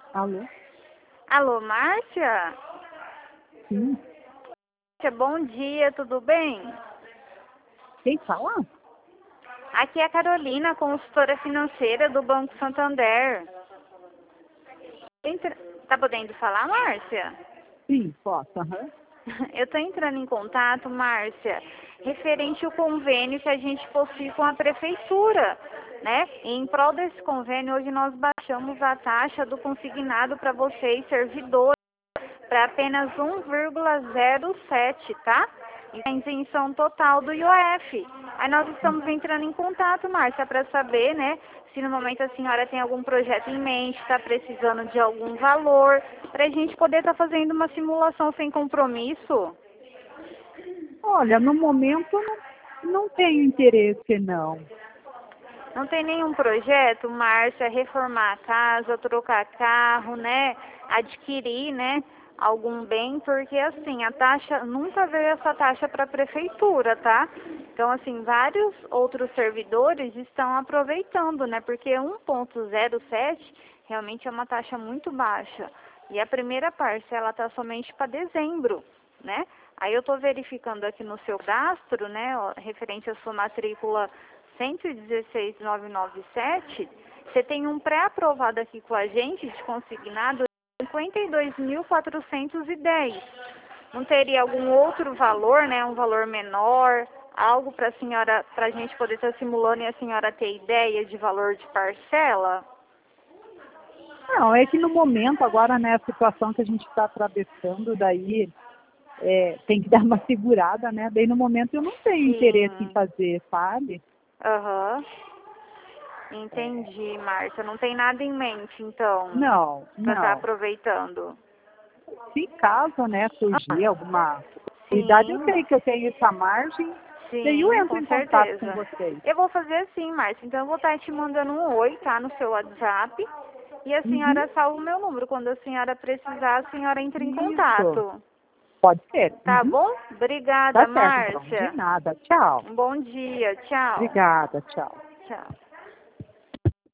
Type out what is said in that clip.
Alô? Alô, Márcia? Sim. Márcia, bom dia, tudo bem? Quem fala? Aqui é a Carolina, consultora financeira do Banco Santander. Tá podendo falar, Márcia? Sim, posso. Aham. Eu estou entrando em contato, Márcia, referente ao convênio que a gente possui com a prefeitura, né? E em prol desse convênio, hoje nós baixamos a taxa do consignado para vocês, servidores, para apenas 1,07, tá? E a isenção total do IOF. Aí nós estamos entrando em contato, Márcia, para saber, né, se no momento a senhora tem algum projeto em mente, está precisando de algum valor, para a gente poder estar fazendo uma simulação sem compromisso. Olha, no momento não tenho interesse, não. Não tem nenhum projeto, Márcia, reformar a casa, trocar carro, né? Adquirir, né? Algum bem, porque assim, a taxa, nunca veio essa taxa para a prefeitura, tá? Então, assim, vários outros servidores estão aproveitando, né? Porque 1,07 realmente é uma taxa muito baixa. E a primeira parcela está somente para dezembro, né? Aí eu estou verificando aqui no seu cadastro, né? Referente à sua matrícula 116.997, você tem um pré-aprovado aqui com a gente de consignado 52.410. Não teria algum outro valor, né? Um valor menor, algo para a senhora, para a gente poder estar simulando e a senhora ter ideia de valor de parcela? Não, é que no momento, agora, né, a situação que a gente está atravessando, daí tem que dar uma segurada, né? Daí no momento eu não tenho interesse em Sim. fazer, sabe? Aham. Entendi, Márcia. Não tem nada em mente, então, Não, para estar não. aproveitando. Se caso, né, surgir alguma possibilidade, eu Sim. sei que eu tenho essa margem, daí eu Sim, entro com em contato com certeza. vocês. Eu vou fazer assim, Márcia. Então, eu vou estar te mandando um oi, tá? No seu WhatsApp. E a Uhum. senhora salva o meu número. Quando a senhora precisar, a senhora entra em Isso. contato. Pode ser. Tá Uhum. bom? Tá Obrigada, certo, então. De Márcia. nada. Tchau. Um bom dia. Tchau. Obrigada. Tchau. Tchau.